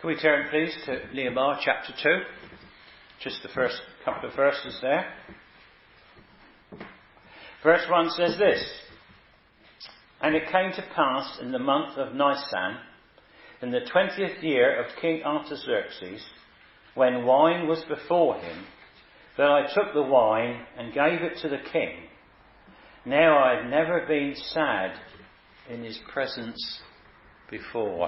Can we turn please to Nehemiah chapter 2? Just the first couple of verses there. Verse 1 says this: "And it came to pass in the month of Nisan, in the 20th year of King Artaxerxes, when wine was before him, that I took the wine and gave it to the king. Now I had never been sad in his presence before."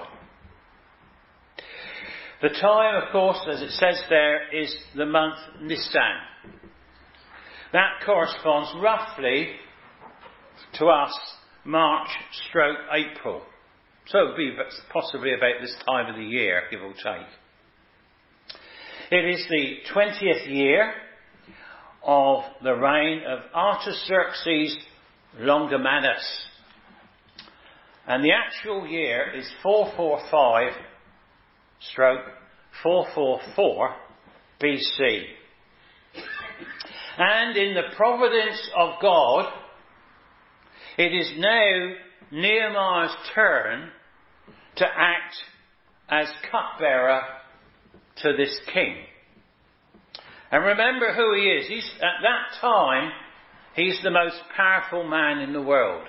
The time, of course, as it says there, is the month Nisan. That corresponds roughly to us March/April. So it would be possibly about this time of the year, give or take. It is the 20th year of the reign of Artaxerxes Longomanus. And the actual year is 445/444 BC. And in the providence of God, it is now Nehemiah's turn to act as cupbearer to this king. And remember who he is. At that time, he's the most powerful man in the world.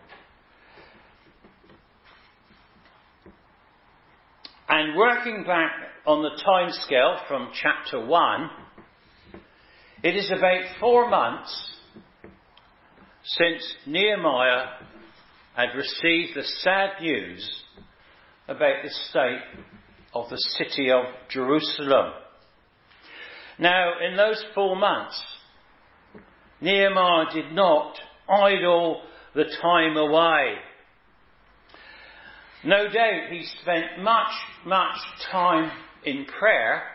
And working back on the time scale from chapter 1, it is about 4 months since Nehemiah had received the sad news about the state of the city of Jerusalem. Now, in those 4 months, Nehemiah did not idle the time away. No doubt he spent much time in prayer.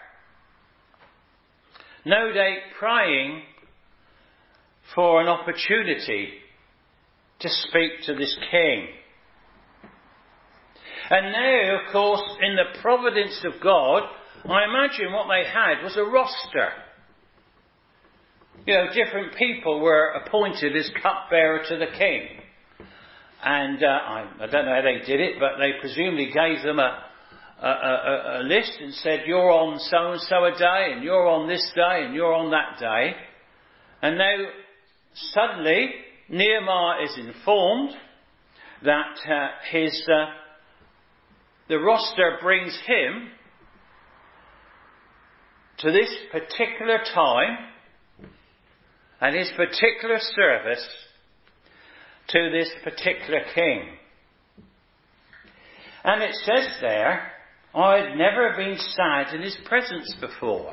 No doubt praying for an opportunity to speak to this king. And now, of course, in the providence of God, I imagine what they had was a roster. Different people were appointed as cupbearer to the king. And I don't know how they did it, but they presumably gave them a list and said, "You're on so-and-so a day, and you're on this day, and you're on that day." And now, suddenly, Nehemiah is informed that the roster brings him to this particular time and his particular service to this particular king. And it says there, "I had never been sad in his presence before."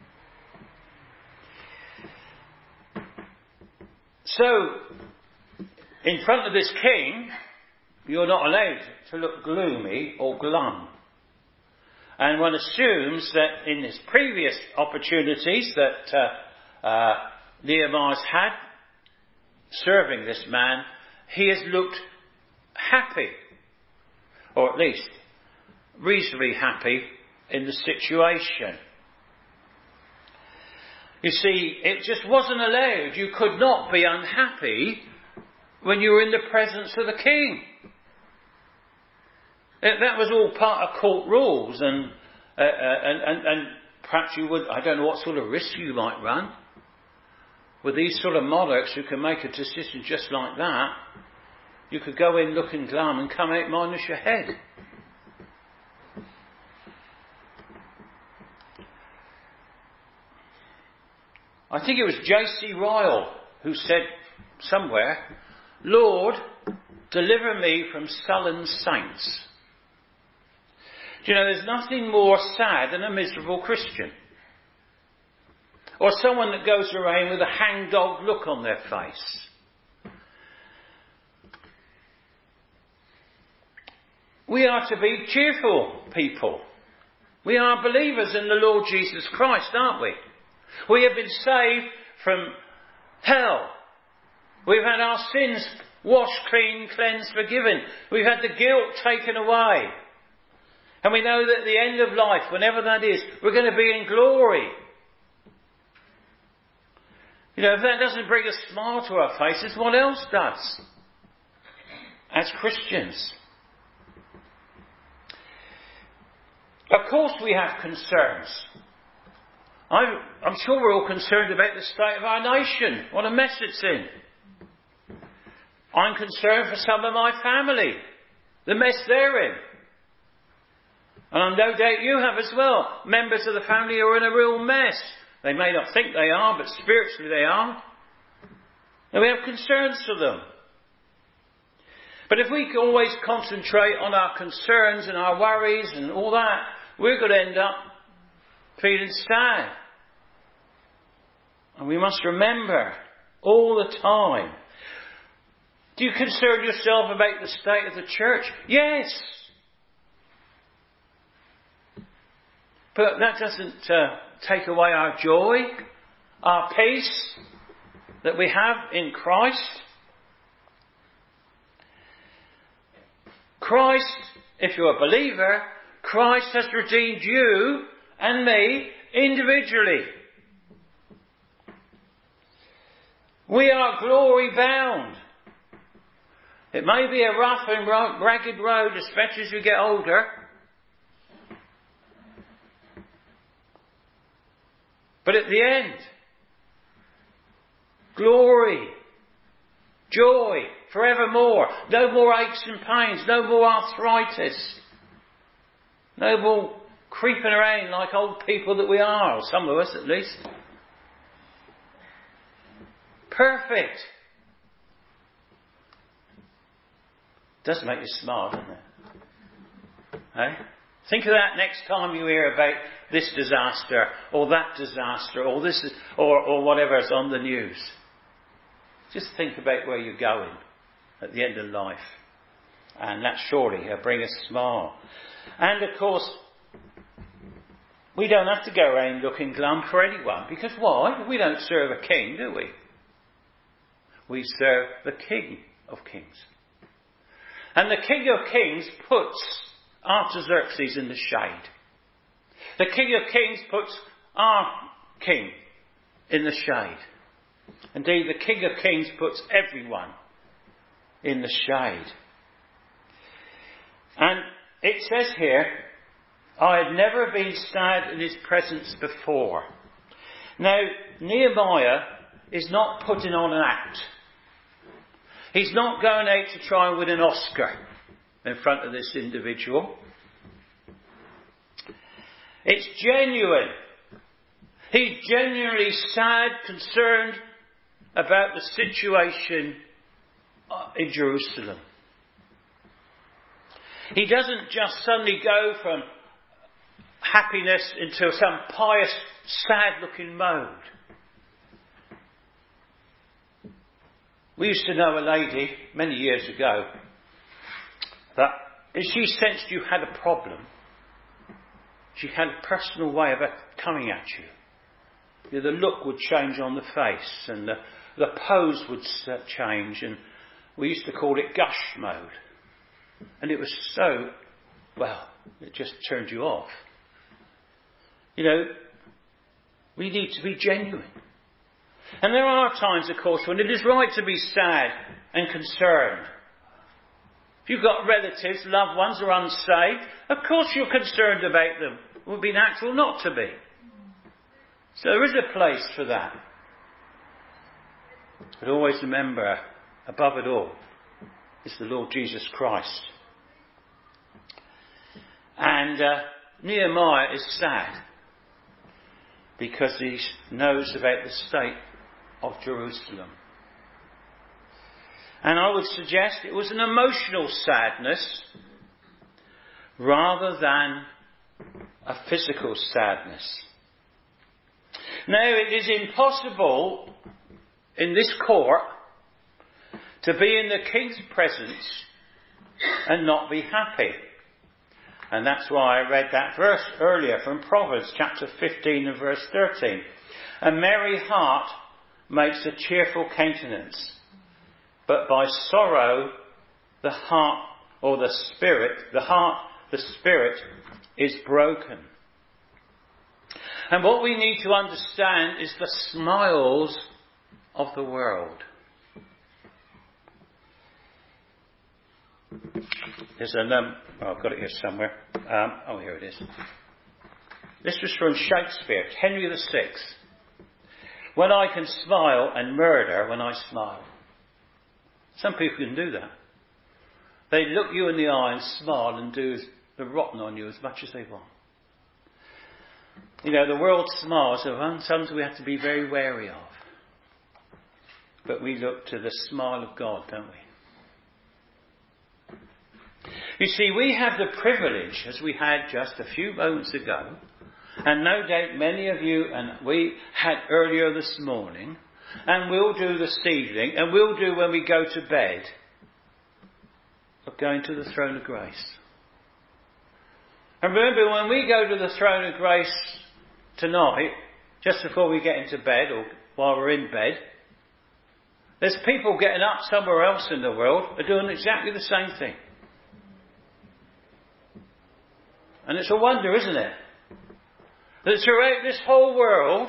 So, in front of this king, you're not allowed to look gloomy or glum. And one assumes that in his previous opportunities that Nehemiah's had serving this man, he has looked happy, or at least reasonably happy in the situation. You see, it just wasn't allowed. You could not be unhappy when you were in the presence of the king. That was all part of court rules, and perhaps you would, I don't know what sort of risk you might run with these sort of monarchs who can make a decision just like that. You could go in looking glum and come out minus your head. I think it was J.C. Ryle who said somewhere, "Lord, deliver me from sullen saints." There's nothing more sad than a miserable Christian. Or someone that goes around with a hangdog look on their face. We are to be cheerful people. We are believers in the Lord Jesus Christ, aren't we? We have been saved from hell. We've had our sins washed clean, cleansed, forgiven. We've had the guilt taken away. And we know that at the end of life, whenever that is, we're going to be in glory. If that doesn't bring a smile to our faces, what else does? As Christians. Of course we have concerns. I'm sure we're all concerned about the state of our nation, what a mess it's in. I'm concerned for some of my family, the mess they're in. And no doubt you have as well. Members of the family are in a real mess. They may not think they are, but spiritually they are. And we have concerns for them. But if we always concentrate on our concerns and our worries and all that, we're going to end up feeling sad. And we must remember all the time. Do you concern yourself about the state of the church? Yes. But that doesn't take away our joy, our peace that we have in Christ. Christ, if you're a believer, Christ has redeemed you and me individually. We are glory bound. It may be a rough and ragged road, especially as you get older. But at the end, glory, joy, forevermore. No more aches and pains, no more arthritis. No more creeping around like old people that we are, or some of us at least. Perfect. Does make you smile, doesn't it? Eh? Think of that next time you hear about this disaster, or that disaster, or this, or whatever's on the news. Just think about where you're going at the end of life. And that surely will bring a smile. And of course, we don't have to go around looking glum for anyone. Because why? We don't serve a king, do we? We serve the King of Kings. And the King of Kings puts Artaxerxes in the shade. The King of Kings puts our King in the shade. Indeed, the King of Kings puts everyone in the shade. And it says here, I had never been sad in his presence before. Now, Nehemiah is not putting on an act. He's not going out to try and win an Oscar in front of this individual. It's genuine. He's genuinely sad, concerned about the situation in Jerusalem. He doesn't just suddenly go from happiness into some pious, sad-looking mode. We used to know a lady many years ago that if she sensed you had a problem, she had a personal way of coming at you. The look would change on the face and the pose would change, and we used to call it gush mode. And it was so, well, it just turned you off. You know, we need to be genuine. And there are times, of course, when it is right to be sad and concerned. If you've got relatives, loved ones who are unsaved, of course you're concerned about them. It would be natural not to be. So there is a place for that. But always remember, above it all, is the Lord Jesus Christ. And Nehemiah is sad because he knows about the state of Jerusalem. And I would suggest it was an emotional sadness rather than a physical sadness. Now, it is impossible in this court to be in the king's presence and not be happy. And that's why I read that verse earlier from Proverbs chapter 15 and verse 13. A merry heart makes a cheerful countenance, but by sorrow the heart or the spirit is broken. And what we need to understand is the smiles of the world. There's I've got it here somewhere. Here it is. This was from Shakespeare, Henry VI. When I can smile and murder when I smile. Some people can do that. They look you in the eye and smile and do the rotten on you as much as they want. You know, the world smiles are something we have to be very wary of. But we look to the smile of God, don't we? You see, we have the privilege, as we had just a few moments ago, and no doubt many of you and we had earlier this morning, and will do this evening, and will do when we go to bed, of going to the throne of grace. And remember, when we go to the throne of grace tonight, just before we get into bed, or while we're in bed, there's people getting up somewhere else in the world are doing exactly the same thing. And it's a wonder, isn't it? That throughout this whole world,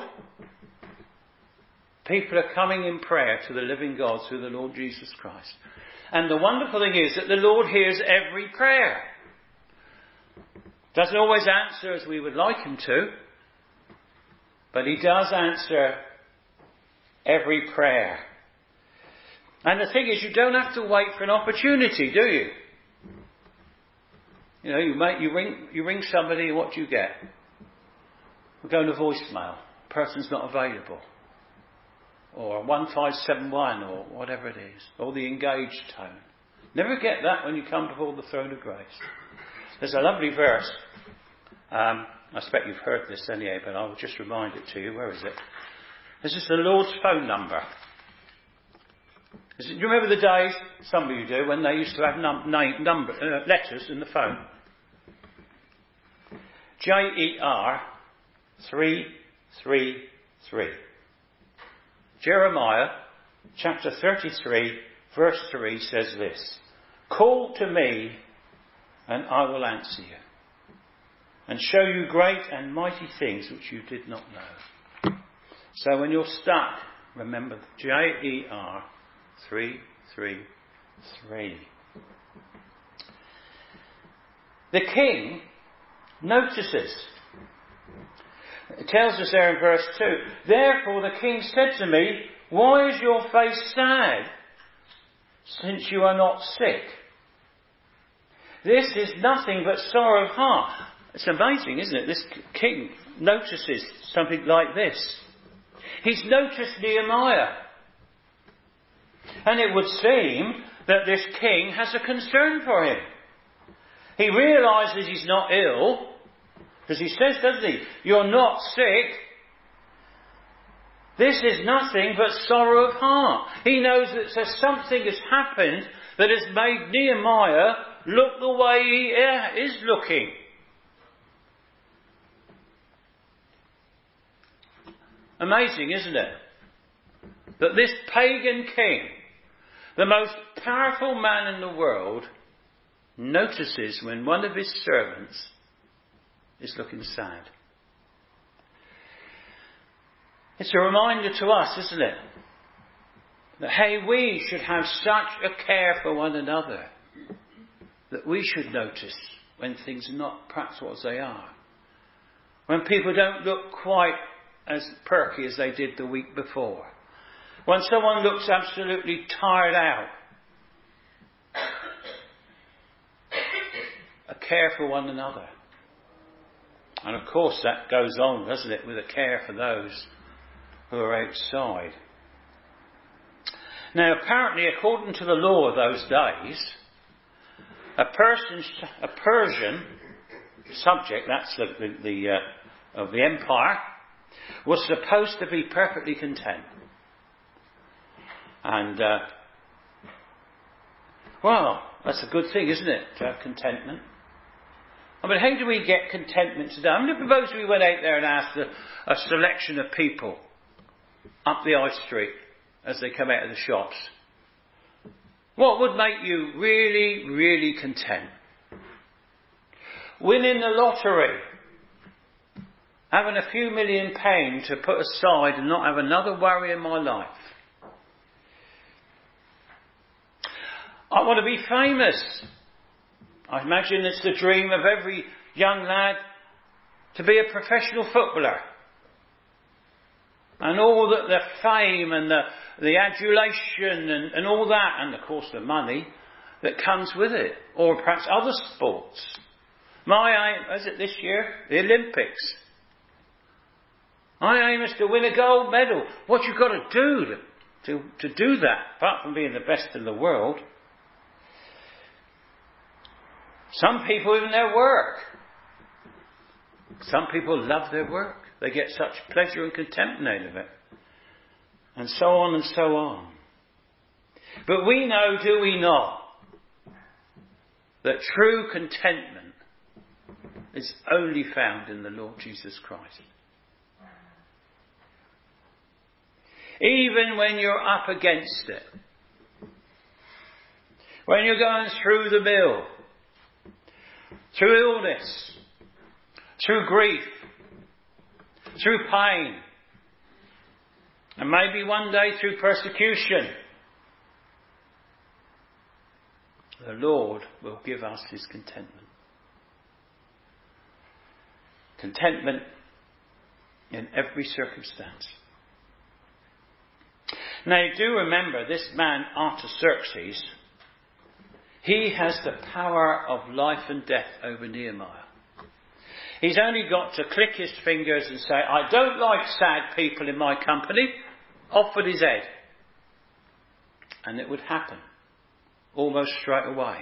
people are coming in prayer to the living God through the Lord Jesus Christ. And the wonderful thing is that the Lord hears every prayer. Doesn't always answer as we would like him to, but he does answer every prayer. And the thing is, you don't have to wait for an opportunity, do you? You know, you ring somebody, and what do you get? We go to voicemail. Person's not available. Or 1571 or whatever it is. Or the engaged tone. Never get that when you come before the throne of grace. There's a lovely verse. I expect you've heard this anyway, but I'll just remind it to you. Where is it? This is the Lord's phone number. Do you remember the days, some of you do, when they used to have letters in the phone? JER 333. Jeremiah chapter 33 verse 3 says this: Call to me and I will answer you and show you great and mighty things which you did not know. So when you're stuck, remember JER 333. The king notices. It tells us there in verse 2, Therefore the king said to me, Why is your face sad, since you are not sick? This is nothing but sorrow of heart. It's amazing, isn't it? This king notices something like this. He's noticed Nehemiah. And it would seem that this king has a concern for him. He realises he's not ill, because he says, doesn't he, you're not sick. This is nothing but sorrow of heart. He knows that something has happened that has made Nehemiah look the way he is looking. Amazing, isn't it? That this pagan king, the most powerful man in the world, notices when one of his servants is looking sad. It's a reminder to us, isn't it? That hey, we should have such a care for one another that we should notice when things are not perhaps what they are. When people don't look quite as perky as they did the week before. When someone looks absolutely tired out. A care for one another. And of course that goes on, doesn't it, with a care for those who are outside. Now apparently, according to the law of those days, a Persian subject, that's of the empire, was supposed to be perfectly content. And, well, that's a good thing, isn't it, to have contentment? I mean, how do we get contentment today? I mean, suppose we went out there and asked a selection of people up the high street as they come out of the shops, what would make you really, really content? Winning the lottery, having a few £1,000,000 to put aside and not have another worry in my life. I want to be famous. I imagine it's the dream of every young lad to be a professional footballer. And all the fame and the adulation and all that, and of course the money that comes with it. Or perhaps other sports. My aim, is it this year? The Olympics. My aim is to win a gold medal. What you've got to do to do that, apart from being the best in the world. Some people, even their work. Some people love their work. They get such pleasure and contentment out of it. And so on and so on. But we know, do we not, that true contentment is only found in the Lord Jesus Christ. Even when you're up against it. When you're going through the mill. Through illness. Through grief. Through pain. And maybe one day through persecution. The Lord will give us His contentment. Contentment in every circumstance. Now do remember, this man Artaxerxes, he has the power of life and death over Nehemiah. He's only got to click his fingers and say, I don't like sad people in my company. Off with his head. And it would happen. Almost straight away.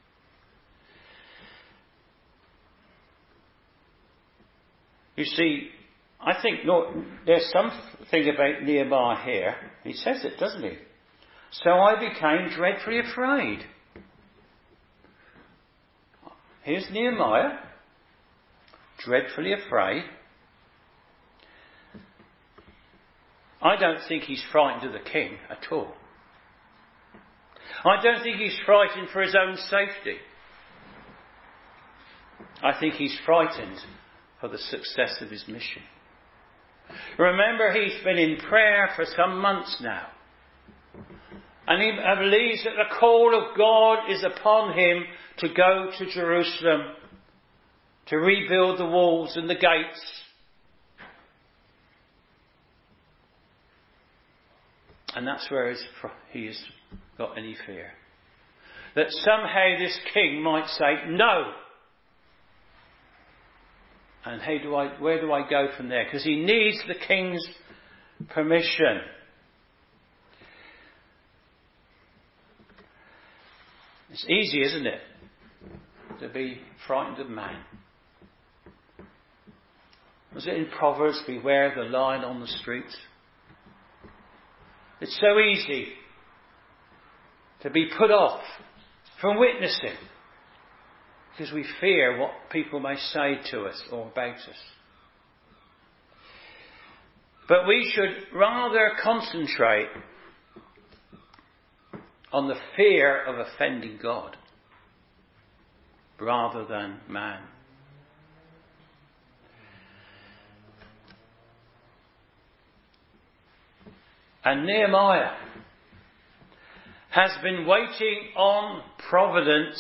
You see, I think there's something about Nehemiah here. He says it, doesn't he? So I became dreadfully afraid. Here's Nehemiah. Dreadfully afraid. I don't think he's frightened of the king at all. I don't think he's frightened for his own safety. I think he's frightened for the success of his mission. Remember, he's been in prayer for some months now. And he believes that the call of God is upon him to go to Jerusalem, to rebuild the walls and the gates. And that's where he has got any fear. That somehow this king might say, no. And where do I go from there? Because he needs the king's permission. It's easy, isn't it? To be frightened of man. Was it in Proverbs, beware the lion on the streets? It's so easy to be put off from witnessing because we fear what people may say to us or about us. But we should rather concentrate on the fear of offending God rather than man. And Nehemiah has been waiting on providence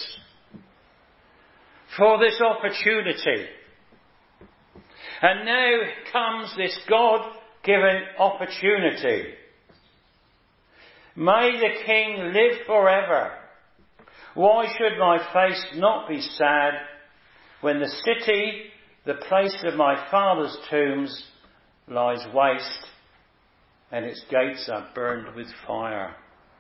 for this opportunity. And now comes this God-given opportunity. May the king live forever. Why should my face not be sad when the city, the place of my father's tombs, lies waste and its gates are burned with fire?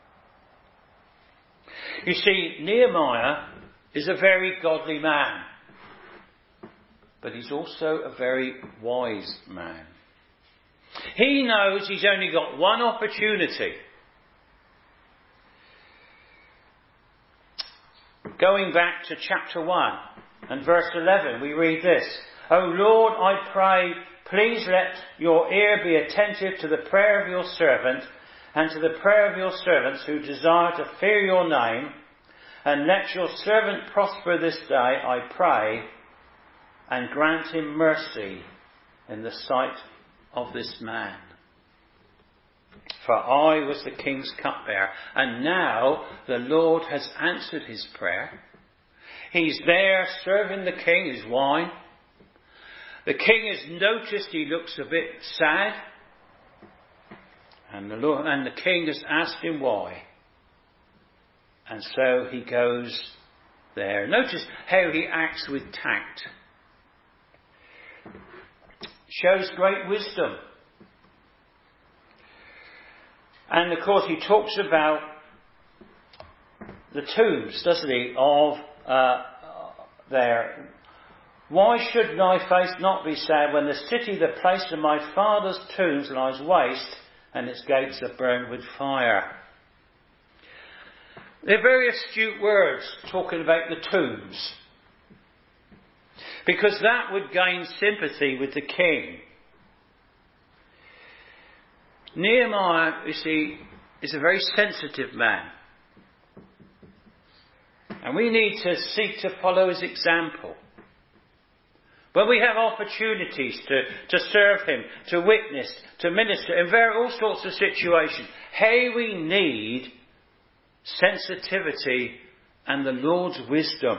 You see, Nehemiah is a very godly man, but he's also a very wise man. He knows he's only got one opportunity. Going back to chapter 1 and verse 11, we read this. O Lord, I pray, please let your ear be attentive to the prayer of your servant and to the prayer of your servants who desire to fear your name, and let your servant prosper this day, I pray, and grant him mercy in the sight of this man. For I was the king's cupbearer, and now the Lord has answered his prayer. He's there serving the king his wine. The king has noticed he looks a bit sad. And the king has asked him why. And so he goes there. Notice how he acts with tact. Shows great wisdom. And of course he talks about the tombs, doesn't he, of there. Why should thy face not be sad when the city, the place of my father's tombs, lies waste and its gates are burned with fire? They're very astute words talking about the tombs, because that would gain sympathy with the king. Nehemiah, you see, is a very sensitive man. And we need to seek to follow his example. When we have opportunities to serve him, to witness, to minister, in all sorts of situations, hey, we need sensitivity and the Lord's wisdom.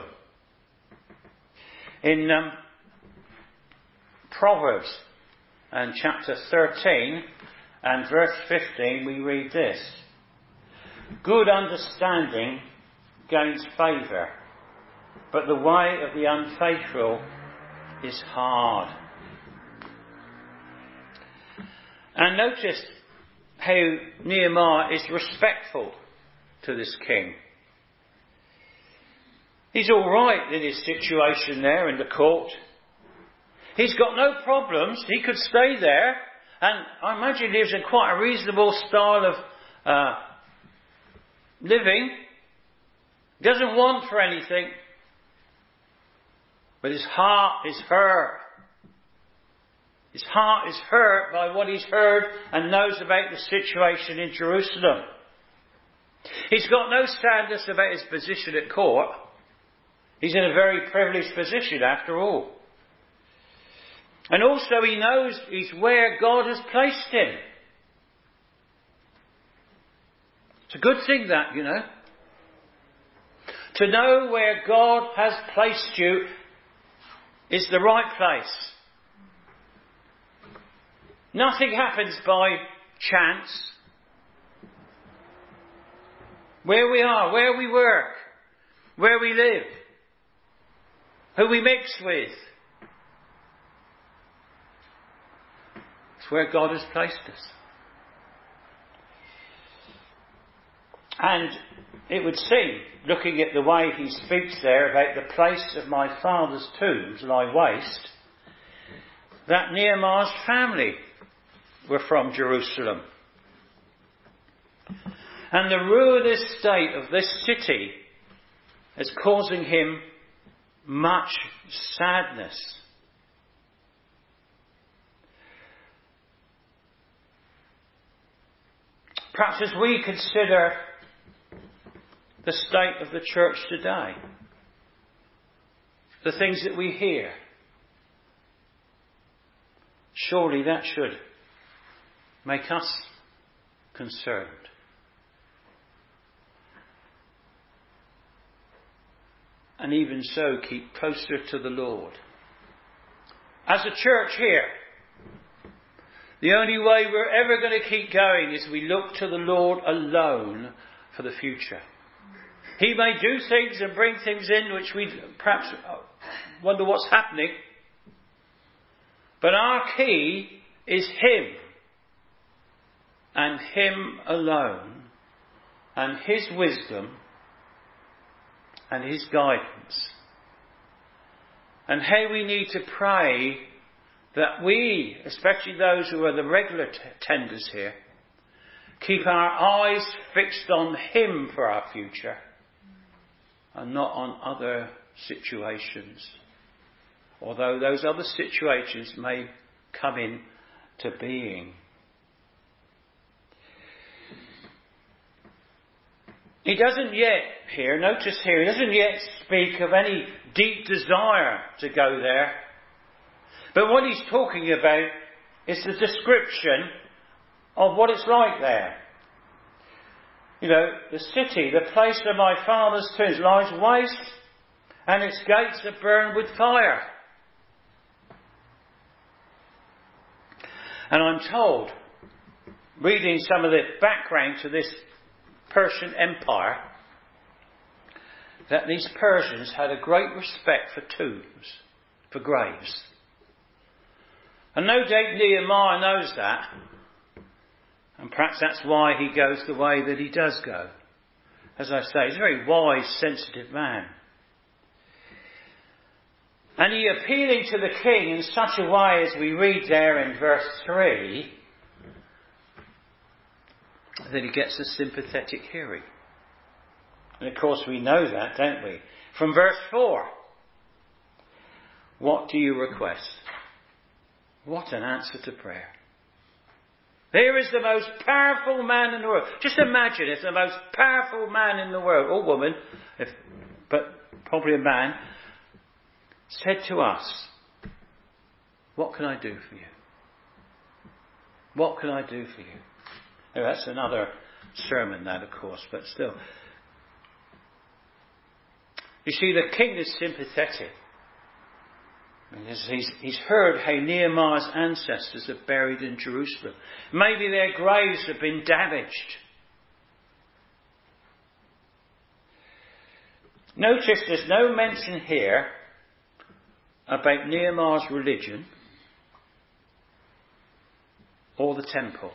In Proverbs and chapter 13 and verse 15 we read this: good understanding gains favour, but the way of the unfaithful is hard. And notice how Nehemiah is respectful to this king. He's all right in his situation there in the court. He's got no problems. He could stay there, and I imagine he lives in quite a reasonable style of living. He doesn't want for anything. But his heart is hurt. His heart is hurt by what he's heard and knows about the situation in Jerusalem. He's got no sadness about his position at court. He's in a very privileged position after all. And also he knows he's where God has placed him. It's a good thing that, you know. To know where God has placed you is the right place. Nothing happens by chance. Where we are, where we work, where we live, who we mix with, it's where God has placed us. And it would seem, looking at the way he speaks there about the place of my father's tombs lie waste, that Nehemiah's family were from Jerusalem. And the ruinous state of this city is causing him much sadness. Perhaps as we consider the state of the church today, the things that we hear, surely that should make us concerned. And even so, keep closer to the Lord. As a church here, the only way we're ever going to keep going is we look to the Lord alone for the future. He may do things and bring things in which we perhaps wonder what's happening. But our key is Him. And Him alone. And His wisdom. And His guidance. And how we need to pray that we, especially those who are the regular tenders here, keep our eyes fixed on Him for our future and not on other situations. Although those other situations may come into being. He doesn't yet here, notice here, he doesn't yet speak of any deep desire to go there. But what he's talking about is the description of what it's like there. You know, the city, the place of my father's tombs, lies waste, and its gates are burned with fire. And I'm told, reading some of the background to this Persian Empire, that these Persians had a great respect for tombs, for graves. And no doubt Nehemiah knows that. And perhaps that's why he goes the way that he does go. As I say, he's a very wise, sensitive man. And he appealing to the king in such a way as we read there in verse 3, that he gets a sympathetic hearing. And of course we know that, don't we? From verse 4. What do you request? What an answer to prayer. Here is the most powerful man in the world. Just imagine if the most powerful man in the world, or woman, but probably a man, said to us, what can I do for you? What can I do for you? Now, that's another sermon, that, of course, but still. You see, the king is sympathetic. He's heard how Nehemiah's ancestors are buried in Jerusalem. Maybe their graves have been damaged. Notice there's no mention here about Nehemiah's religion or the temple.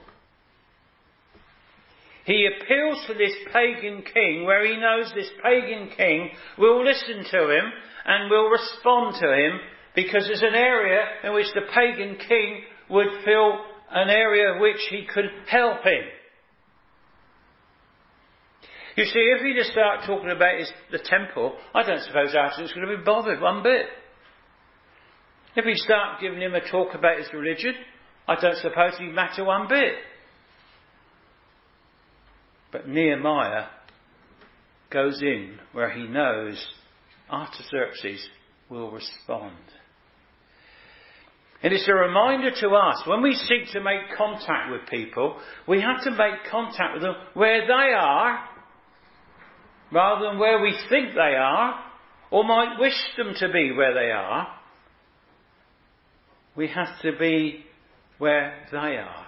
He appeals to this pagan king where he knows this pagan king will listen to him and will respond to him, because there's an area in which the pagan king would feel an area which he could help in. You see, if he just start talking about the temple, I don't suppose Archie's going to be bothered one bit. If he start giving him a talk about his religion, I don't suppose he'd matter one bit. But Nehemiah goes in where he knows Artaxerxes will respond. And it's a reminder to us, when we seek to make contact with people, we have to make contact with them where they are, rather than where we think they are, or might wish them to be where they are. We have to be where they are.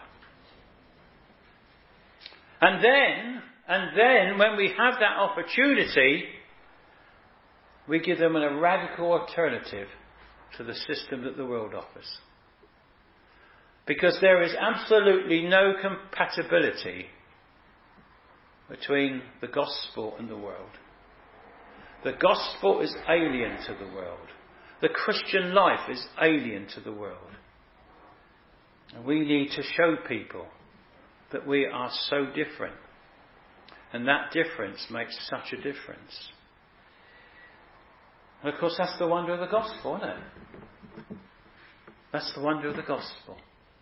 And then, when we have that opportunity, we give them a radical alternative to the system that the world offers. Because there is absolutely no compatibility between the gospel and the world. The gospel is alien to the world. The Christian life is alien to the world. And we need to show people that we are so different. And that difference makes such a difference. And of course that's the wonder of the gospel, isn't it? That's the wonder of the gospel.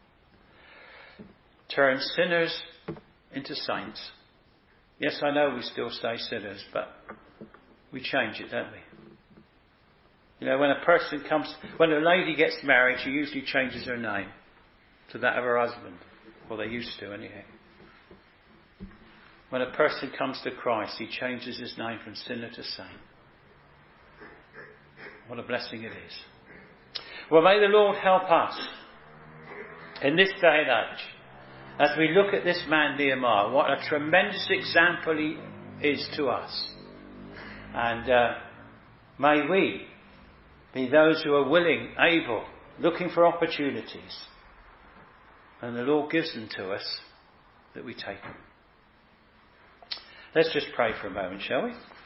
Turn sinners into saints. Yes, I know we still say sinners, but we change it, don't we? You know, when a lady gets married, she usually changes her name to that of her husband. Well, they used to anyhow. When a person comes to Christ, he changes his name from sinner to saint. What a blessing it is. Well, may the Lord help us in this day and age, as we look at this man Nehemiah, what a tremendous example he is to us. And may we be those who are willing, able, looking for opportunities. And the Lord gives them to us, that we take them. Let's just pray for a moment, shall we?